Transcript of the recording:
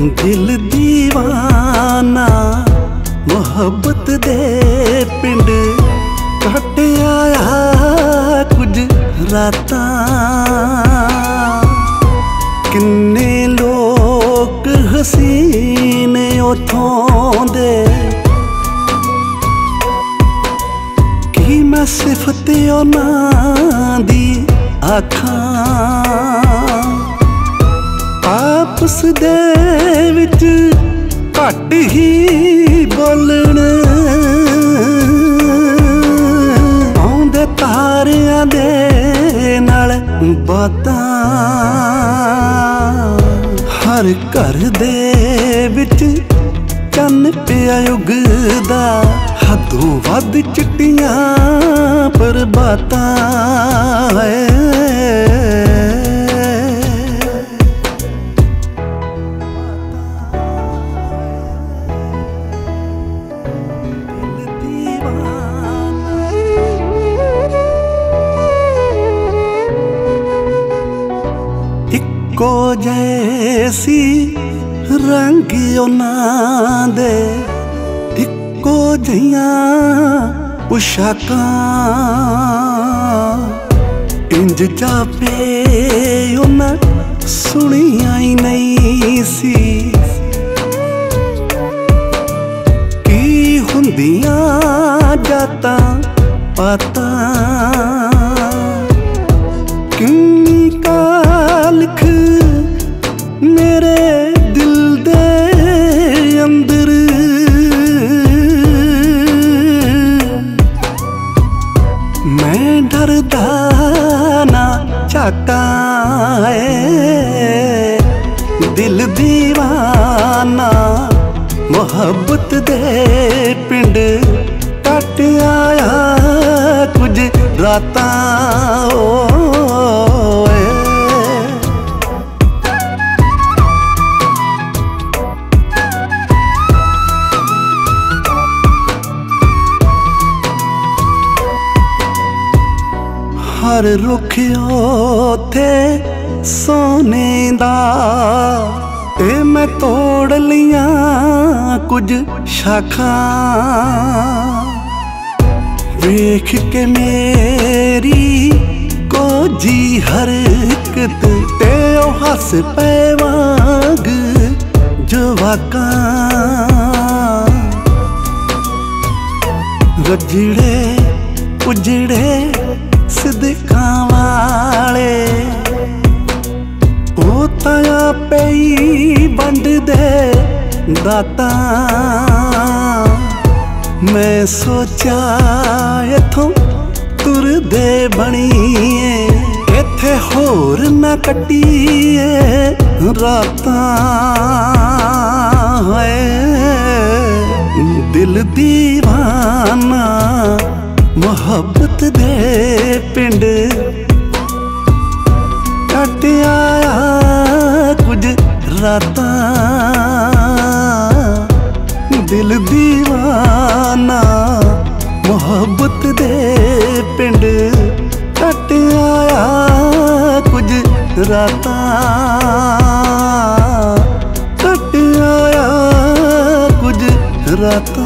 दिल दीवाना मोहब्बत दे पिंड कट आया कुछ रातां। किन्ने लोग हसीने उथों दे कि मैं सिफत उन्हां दी आखां। आपस दे विच घट ही बोलण आउंदे तारियां दे नाल बातां। हर घर दे विच चन्न पिया उगदा हदों वध चिट्टियां बरबातां। इक्को जैसी रंग उन्हां दे इक्को जिहियां पोशाकां। इंज जापे उन्हां सुनिया ही नहीं सी की हुंदियां जातां पातां। किन्नी कालख मेरे दिल दे अंदर मैं डरदा ना झाकां। दिल दीवाना मोहब्बत दे पिंड कट आया कुछ रातां। हर रुख ओथे सोने दा ते मैं तोड़ लिया कुछ शाखां। वेख के मेरी कोजी हरकत ते ओ हस पे वांग जवाकां। रजड़े उजड़े सिदकां वाले ओ ताया पई बंड दे दातां। मैं सोचा इथों तुर दे बणीए इत्थे होर ना कट्टीए रातां। दिल दीवाना मोहब्बत दे पिंड कट आया कुछ रातां। दिल दीवाना मोहब्बत दे पिंड कट आया कुछ रातां। कट आया कुछ रातां।